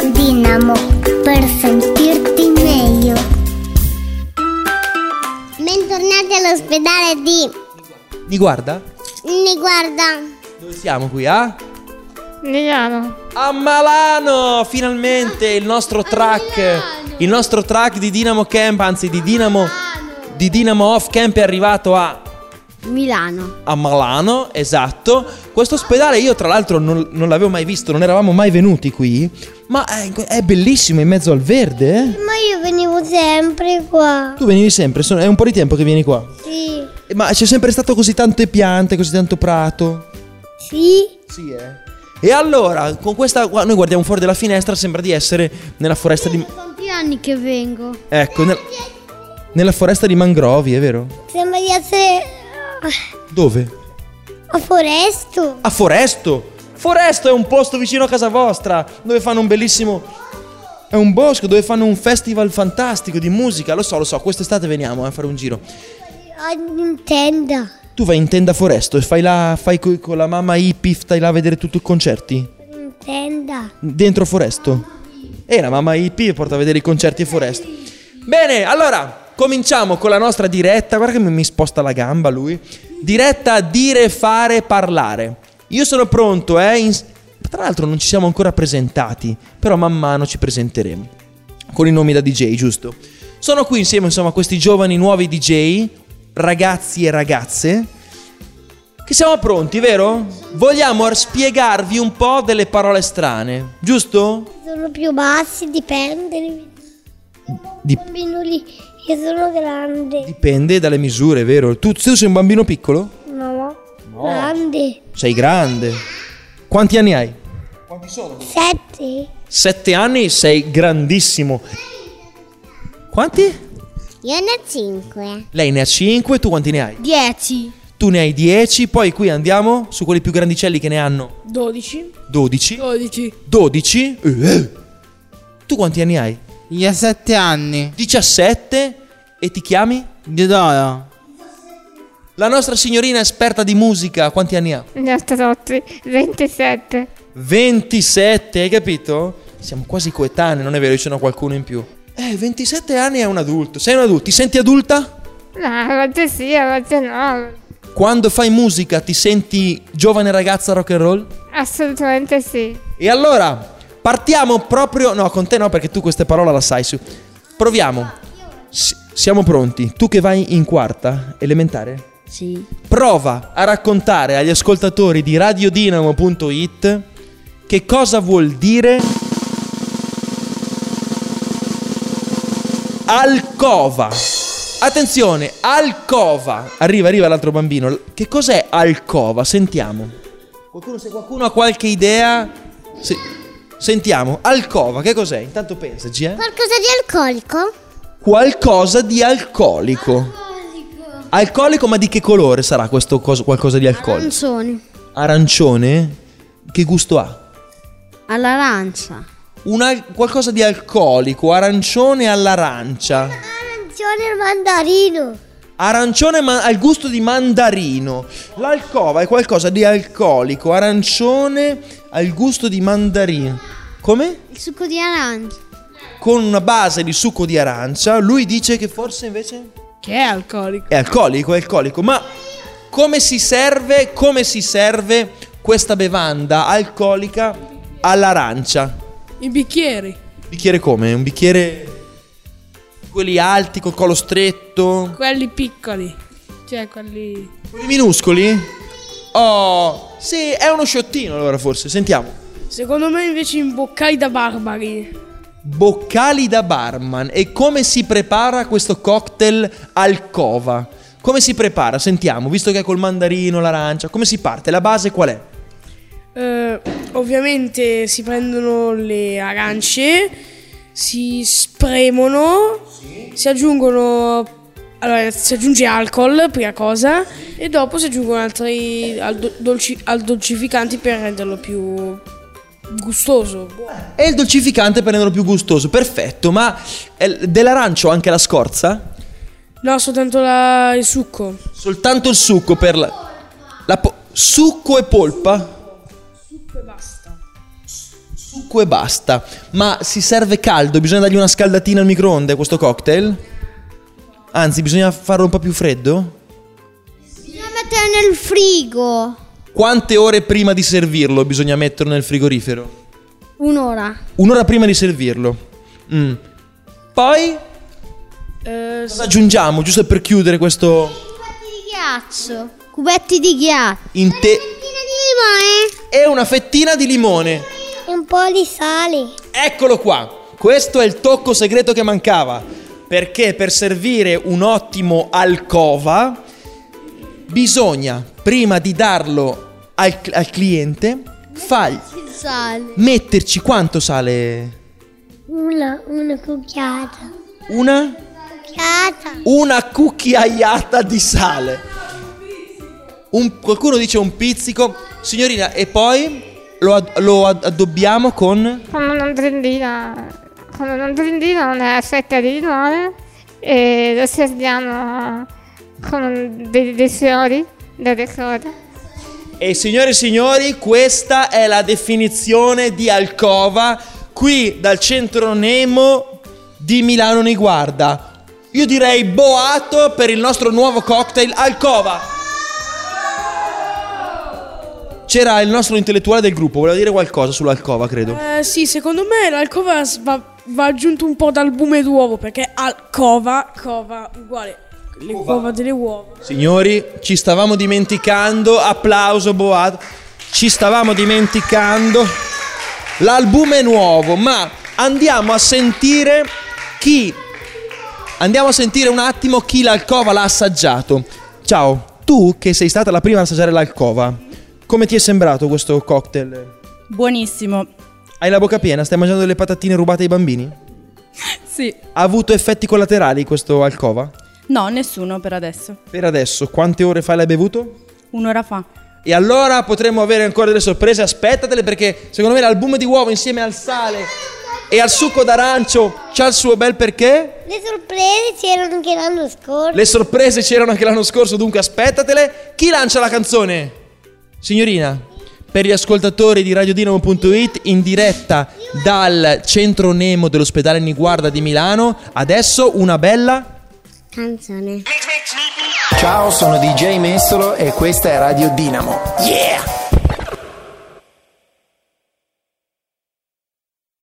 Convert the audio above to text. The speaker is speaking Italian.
Dinamo, per sentirti meglio. Bentornati all'ospedale di Guarda? Guarda. Dove siamo qui, a Milano. A Malano! Finalmente il nostro track di Dinamo Camp, anzi di Dinamo Off Camp è arrivato a Malano, esatto. Questo ospedale io tra l'altro non l'avevo mai visto, non eravamo mai venuti qui, ma è bellissimo, in mezzo al verde, eh? Ma io venivo sempre qua. Tu venivi sempre, è un po' di tempo che vieni qua. Sì. Ma c'è sempre stato così tante piante, così tanto prato. Sì. Sì, E allora, con questa noi guardiamo fuori dalla finestra, sembra di essere nella foresta di... Tanti anni che vengo. Ecco, nella foresta di mangrovi, è vero? Sembra di essere Dove? a Foresto. A Foresto! Foresto è un posto vicino a casa vostra, dove fanno un bellissimo... È un bosco dove fanno un festival fantastico di musica. Lo so, quest'estate veniamo a fare un giro. In tenda. Tu vai in tenda Foresto e fai con la mamma hippie, stai là a vedere tutti i concerti? In tenda. Dentro Foresto? E la mamma hippie porta a vedere i concerti a Foresto. Bene, allora, cominciamo con la nostra diretta. Guarda che mi sposta la gamba lui. Diretta dire, fare, parlare. Io sono pronto, Tra l'altro non ci siamo ancora presentati, però man mano ci presenteremo. Con i nomi da DJ, giusto? Sono qui insieme, insomma, a questi giovani nuovi DJ, ragazzi e ragazze, che siamo pronti, vero? Vogliamo spiegarvi un po' delle parole strane, giusto? Sono più bassi, dipende. Bambino lì, io sono grande. Dipende dalle misure, vero? Tu sei un bambino piccolo? No. Grande. Sei grande. Quanti anni hai? Quanti sono? 7. 7 anni, sei grandissimo. Quanti? Io ne ho 5. Lei ne ha 5, tu quanti ne hai? 10. Tu ne hai 10, poi qui andiamo su quelli più grandicelli che ne hanno 12. 12. 12. 12? Tu quanti anni hai? 17 anni. 17. E ti chiami? Diodoro. La nostra signorina esperta di musica, quanti anni ha? Ne ho 27. 27, hai capito? Siamo quasi coetanei, non è vero, ce n'ho qualcuno in più. 27 anni è un adulto. Sei un adulto, ti senti adulta? No, a volte sì, a volte no. Quando fai musica ti senti giovane ragazza rock and roll? Assolutamente sì. E allora, partiamo proprio... No, con te no, perché tu queste parole la sai. Proviamo. Siamo pronti. Tu che vai in quarta elementare? Sì. Prova a raccontare agli ascoltatori di radiodinamo.it che cosa vuol dire alcova. Attenzione, alcova. Arriva l'altro bambino. Che cos'è alcova? Sentiamo. Se qualcuno ha qualche idea, sentiamo. Alcova, che cos'è? Intanto pensaci, Qualcosa di alcolico? Qualcosa di alcolico. Alcolico, ma di che colore sarà questo qualcosa di alcolico? Arancione. Arancione? Che gusto ha? All'arancia. Qualcosa di alcolico, arancione all'arancia. Arancione al mandarino. Arancione al gusto di mandarino. L'alcova è qualcosa di alcolico, arancione al gusto di mandarino. Come? Il succo di arancia. Con una base di succo di arancia. Lui dice che forse invece... Che è alcolico. È alcolico. Ma come si serve questa bevanda alcolica all'arancia? I bicchieri. Bicchiere come? Un bicchiere... Quelli alti, col collo stretto? Quelli piccoli. Cioè quelli minuscoli? Oh, sì, è uno sciottino allora forse. Sentiamo. Secondo me invece in boccali da barbari. Boccali da barman. E come si prepara questo cocktail alcova? Come si prepara? Sentiamo, visto che è col mandarino, l'arancia. Come si parte? La base qual è? Ovviamente si prendono le arance, si spremono, si aggiungono, allora si aggiunge alcol, prima cosa, e dopo si aggiungono altri dolcificanti per renderlo più gustoso. E il dolcificante per renderlo più gustoso, perfetto. Ma dell'arancio anche la scorza? No, soltanto il succo. Soltanto il succo per succo e polpa? Succo e basta. Succo e basta. Ma si serve caldo? Bisogna dargli una scaldatina al microonde questo cocktail? Anzi, bisogna farlo un po' più freddo? Bisogna mettere nel frigo. Quante ore prima di servirlo bisogna metterlo nel frigorifero? Un'ora. Un'ora prima di servirlo. Poi cosa aggiungiamo, giusto per chiudere questo? Cubetti di ghiaccio. Cubetti di ghiaccio. Fettina di limone. E una fettina di limone. E un po' di sale. Eccolo qua. Questo è il tocco segreto che mancava. Perché per servire un ottimo alcova bisogna, prima di darlo al cliente, Il sale. metterci quanto sale? Una cucchiata. Una cucchiaiata di sale. Qualcuno dice un pizzico. Signorina, e poi lo addobbiamo con una brindina, una fetta di limone e lo serviamo con dei fiori da decorare. E signore e signori, questa è la definizione di alcova qui dal centro Nemo di Milano Niguarda. Io direi boato per il nostro nuovo cocktail alcova. C'era il nostro intellettuale del gruppo, voleva dire qualcosa sull'alcova, credo. Sì, secondo me l'alcova va aggiunto un po' d'albume d'uovo, perché cova uguale le uova delle uova. Signori, ci stavamo dimenticando, applauso boato, ci stavamo dimenticando l'albume nuovo, ma andiamo a sentire un attimo chi l'alcova l'ha assaggiato. Ciao, tu che sei stata la prima ad assaggiare l'alcova, come ti è sembrato questo cocktail? Buonissimo. Hai la bocca piena? Stai mangiando delle patatine rubate ai bambini? Sì. Ha avuto effetti collaterali questo alcova? No, nessuno per adesso. Per adesso, quante ore fa l'hai bevuto? Un'ora fa. E allora potremmo avere ancora delle sorprese, aspettatele, perché secondo me l'albume di uovo insieme al sale e al succo d'arancio c'ha il suo bel perché. Le sorprese c'erano anche l'anno scorso. Le sorprese c'erano anche l'anno scorso, dunque aspettatele. Chi lancia la canzone? Signorina, per gli ascoltatori di radiodinamo.it in diretta dal centro Nemo dell'ospedale Niguarda di Milano, adesso una bella Canzone. Ciao, sono DJ Mestolo e questa è Radio Dinamo. Yeah!